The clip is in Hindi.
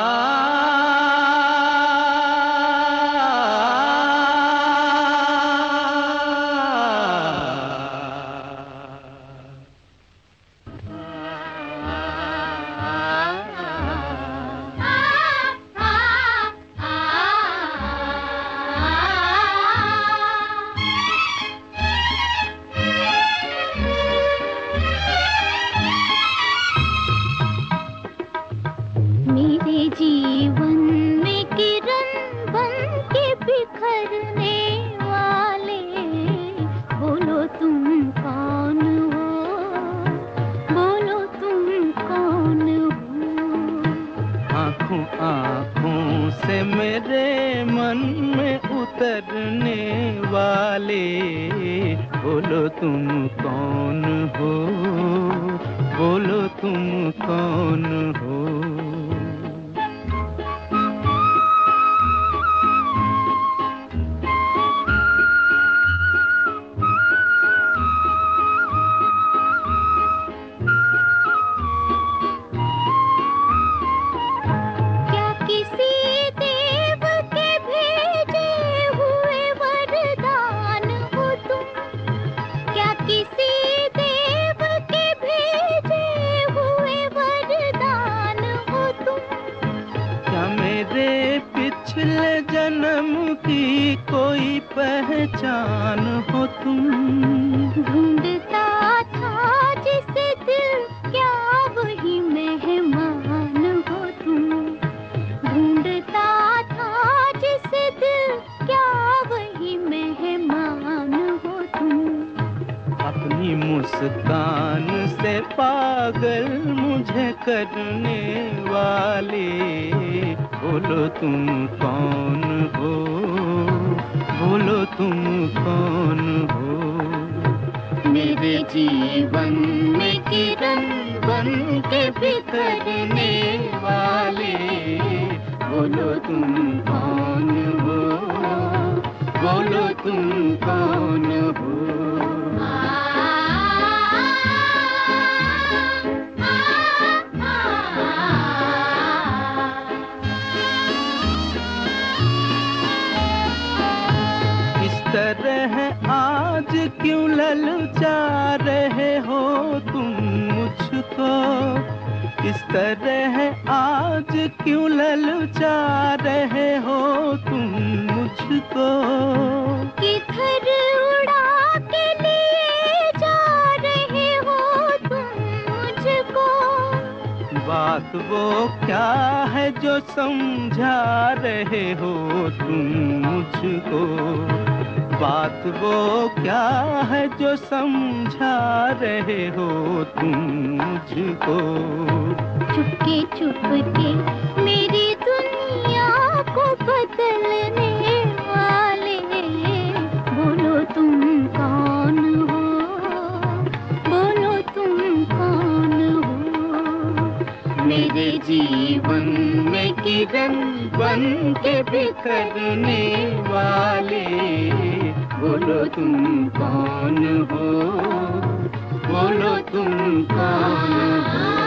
मेरे जीवन में किरण बन के बिखरने वाले, बोलो तुम कौन हो, बोलो तुम कौन हो। आँखों आँखों से मेरे मन में उतरने वाले, बोलो तुम कौन हो, बोलो तुम कौन हो। पिछले जन्म की कोई पहचान हो तुम। ढूंढता था जिसे दिल, क्या वही मेहमान हो तुम। ढूंढता था जिसे दिल, क्या वही मेहमान हो तुम। अपनी मुस्कान से पागल मुझे करने वाले, बोलो तुम कौन हो, बोलो तुम कौन हो। मेरे जीवन में किरण बन के बिखरने वाले, बोलो तुम कौन हो, बोलो तुम कौन हो। तरह आज क्यों ललचा रहे हो तुम मुझको, इस तरह आज क्यों ललचा रहे हो तुम मुझको। किधर उड़ा के लिए जा रहे हो तुम मुझको। बात वो क्या है जो समझा रहे हो तुम मुझको। बात वो क्या है जो समझा रहे हो तुम मुझको। चुपके चुपके मेरी दुनिया को बदलने वाले, बोलो तुम कौन हो, बोलो तुम कौन हो। मेरे जीवन में किरण बन के बिखरने वाले, बोलो तुम कौन हो, बोलो तुम कौन हो।